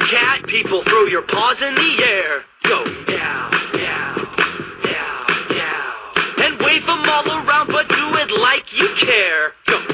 cat, people throw your paws in the air. Go meow, meow, meow, meow. And wave them all around, but do it like you care. Go